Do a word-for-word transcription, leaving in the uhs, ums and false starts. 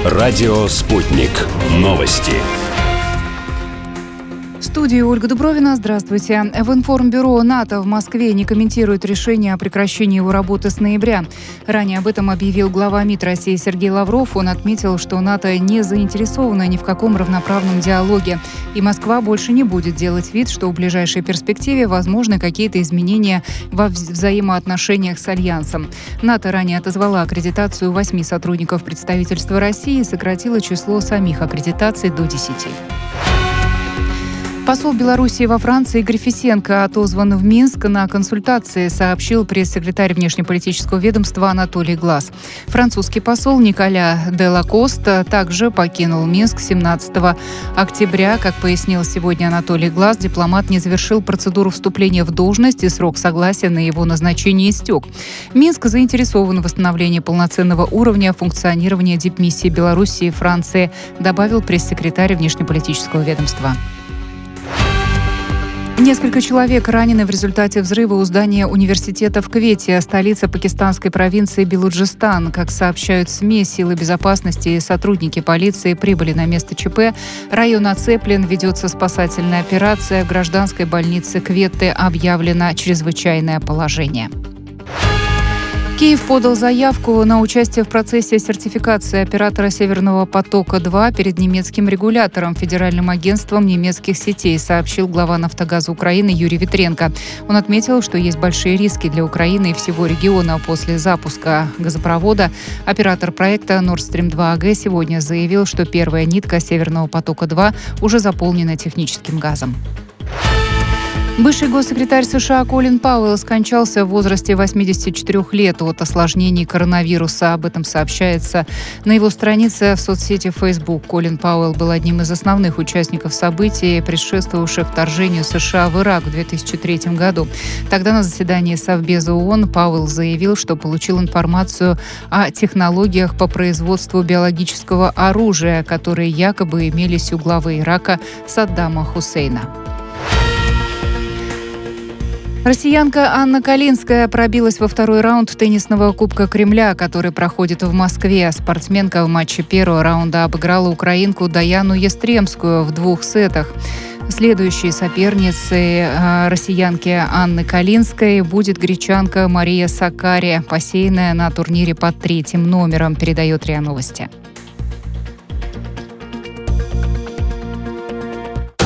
Радио «Спутник». Новости. В студии Ольга Дубровина. Здравствуйте. В информбюро НАТО в Москве не комментирует решение о прекращении его работы с ноября. Ранее об этом объявил глава МИД России Сергей Лавров. Он отметил, что НАТО не заинтересовано ни в каком равноправном диалоге. И Москва больше не будет делать вид, что в ближайшей перспективе возможны какие-то изменения во взаимоотношениях с Альянсом. НАТО ранее отозвала аккредитацию восьми сотрудников представительства России и сократила число самих аккредитаций до десяти. Посол Белоруссии во Франции Игорь Фисенко отозван в Минск на консультации, сообщил пресс-секретарь внешнеполитического ведомства Анатолий Глаз. Французский посол Николя де Лакоста также покинул Минск семнадцатого октября. Как пояснил сегодня Анатолий Глаз, дипломат не завершил процедуру вступления в должность, и срок согласия на его назначение истек. Минск заинтересован в восстановлении полноценного уровня функционирования дипмиссии Белоруссии и Франции, добавил пресс-секретарь внешнеполитического ведомства. Несколько человек ранены в результате взрыва у здания университета в Квете, столице пакистанской провинции Белуджистан. Как сообщают СМИ, силы безопасности и сотрудники полиции прибыли на место ЧП. Район оцеплен, ведется спасательная операция. В гражданской больнице Кветты объявлено чрезвычайное положение. Киев подал заявку на участие в процессе сертификации оператора «Северного потока-два» перед немецким регулятором, Федеральным агентством немецких сетей, сообщил глава «Нафтогаза Украины» Юрий Витренко. Он отметил, что есть большие риски для Украины и всего региона после запуска газопровода. Оператор проекта Nord Stream два эй джи сегодня заявил, что первая нитка «Северного потока-два» уже заполнена техническим газом. Бывший госсекретарь США Колин Пауэлл скончался в возрасте восьмидесяти четырёх лет от осложнений коронавируса. Об этом сообщается на его странице в соцсети Facebook. Колин Пауэлл был одним из основных участников событий, предшествовавших вторжению США в Ирак в две тысячи третьем году. Тогда на заседании Совбеза ООН Пауэлл заявил, что получил информацию о технологиях по производству биологического оружия, которые якобы имелись у главы Ирака Саддама Хусейна. Россиянка Анна Калинская пробилась во второй раунд теннисного Кубка Кремля, который проходит в Москве. Спортсменка в матче первого раунда обыграла украинку Даяну Ястремскую в двух сетах. Следующей соперницей россиянки Анны Калинской будет гречанка Мария Саккари, посеянная на турнире под третьим номером, передает РИА Новости.